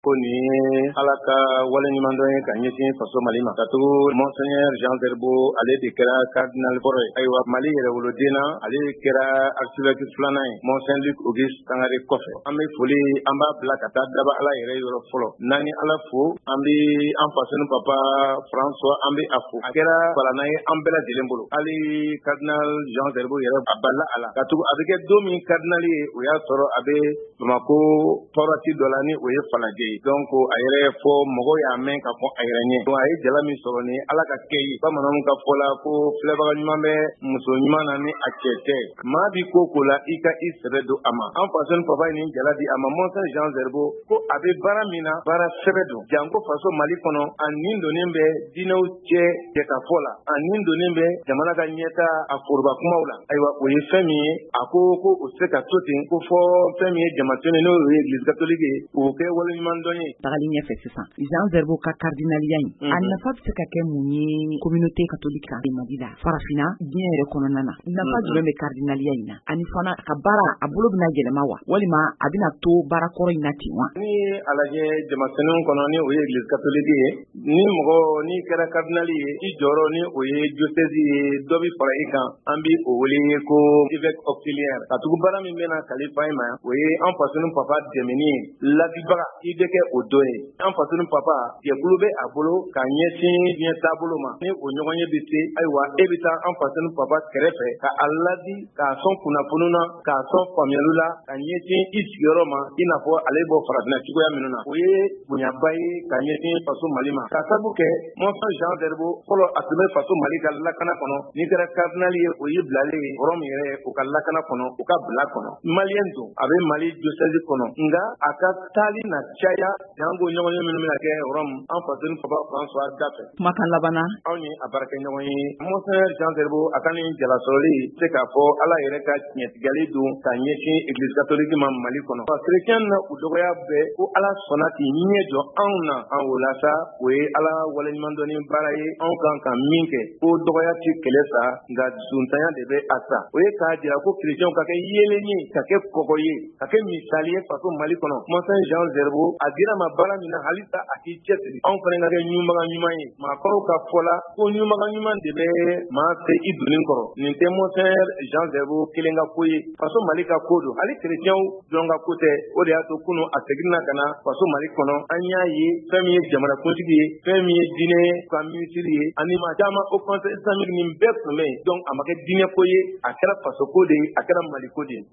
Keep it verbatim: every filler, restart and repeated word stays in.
ko ni ala ka waleɲuman dɔ ye ka ɲɛsin faso Mali ma ka tugu Monseigneur Jean Zerbo ale de kɛra cardinal kɔrɔ ye. Ayiwa Mali yɛrɛwoloden na ale kɛra archevêque filanan ye Monseigneur Luc Auguste Sangare kɔfɛ. An bɛ foli an b'a bila ka taa daba ala yɛrɛ yɔrɔ fɔlɔ. N'an ye ala fo an bɛ an fasoni papa François an bɛ a fo. A kɛra balana ye an bɛɛ lajɛlen bolo. Hali cardinal Jean Zerbo yɛrɛ a bala a la. Ka tugu a bɛ kɛ don min cardinal ye o y'a sɔrɔ a bɛ Bamako tɔɔrɔti dɔ la ni o ye Falajɛ ye. Donc a yɛrɛ fɔ mɔgɔw y'a mɛn ka fɔ a yɛrɛ ɲɛ. Donc a ye jala min sɔrɔ ni ala ka kɛ ye. Bamananw ka fɔ la ko filɛbaga ɲuman bɛ muso ɲuman na ni a cɛ tɛ. Maa bi ko ko la i ka i sɛbɛ don a ma. An fasoni papa ye nin jala di a ma Monseigneur Jean Zerbo ko a bɛ baara min na baara sɛbɛ don. Janko faso Mali kɔnɔ a nin donnen bɛ diinɛw cɛ jɛkafɔ la. A nin donnen bɛ jamana ka ɲɛta a foroba kumaw la. Ayiwa o ye fɛn min ye a ko ko o se ka to ten ko fɔ fɛn min ye jamatɛnɛ n'o ye Église catholique ye o kɛ waleɲuman dɔn ye. Tagali ɲɛfɛ sisan Jean Zerbo ka cardinaliya in a nafa bɛ se ka kɛ mun ye communauté catholique kan Mali la farafina diɲɛ yɛrɛ kɔnɔna na nafa jumɛn bɛ cardinaliya in na ani fana ka baara a bolo bɛna yɛlɛma wa walima a bɛna to baara kɔrɔ in na ten wa. Ni a lajɛ jamatɛnɛw kɔnɔ ni o ye Église catholique ye ni mɔgɔ ni kɛra cardinal ye i jɔyɔrɔ ni o ye diocèse ye dɔ bi fara i kan an bi o wele ko évêque auxiliaire ka tugu baara min bɛna kalifa i ma o ye an fasoni papa dɛmɛni ladibaga i bɛ kɛ o dɔ ye. An fasoni papa jɛkulu bɛ a bolo ka ɲɛsin diɲɛ taabolo ma ni o ɲɔgɔn ye bɛ se ayiwa e bɛ taa an fasoni papa kɛrɛfɛ ka a ladi k'a sɔn kunnafoni na k'a sɔn faamuyali la ka ɲɛsin i sigiyɔrɔ ma i n'a fɔ ale bɔ farafinna cogoya minnu na o ye bonyaba ye ka ɲɛsin faso Mali ma. Ka sabu kɛ Monseigneur Jean Zerbo fɔlɔ a tun bɛ faso Mali ka lakana kɔnɔ n'i kɛra cardinal ye o ye bilalen ye Rome yɛrɛ o ka lakana kɔnɔ o ka bila kɔnɔ. Malien don a bɛ Mali diocèse kɔnɔ nka a ka taali na caya janko ɲɔgɔn ye minnu bɛna kɛ Rome an fasoni papa François dafɛ. Kumakan laban na anw ye a baarakɛ ɲɔgɔn ye Monseigneur Jean Zerbo a ka nin jalasɔrɔli se k'a fɔ ala yɛrɛ ka tiɲɛtigɛli don ka ɲɛsin Église catholique ma Mali kɔnɔ. Chrétien na u dɔgɔya bɛɛ ko ala sɔnna k'i ɲɛ jɔ anw na an o la sa o ye ala waleɲuman dɔnni baara ye anw kan ka min kɛ ko dɔgɔya ti kɛlɛ sa nka dusuntanya de bɛ a sa. O ye k'a jira ko chrétienw ka kɛ yeelen ye ka kɛ kɔgɔ ye ka kɛ misali ye faso Mali kɔnɔ. Monseigneur Jean Zerbo a dira ma baara min na halisa a k'i cɛsiri anw fana ka kɛ ɲumaga ɲuman ye. Maakɔrɔw ka fɔ la ko ɲumaga ɲuman de bɛ maa se i donnen kɔrɔ. Nin tɛ Monseigneur Jean Zerbo kelen ka ko ye faso Mali ka ko don hali chrétienw dɔn ka ko tɛ o de y'a to kunun a seginna ka na faso Mali kɔnɔ an y'a ye fɛn min ye jamanakuntigi ye fɛn min ye diinɛ ka minisiri ye ani maa caman au conseil islamique nin bɛɛ tun bɛ yen donc a ma kɛ diinɛ ko ye a kɛra faso ko de ye a kɛra Mali ko de ye.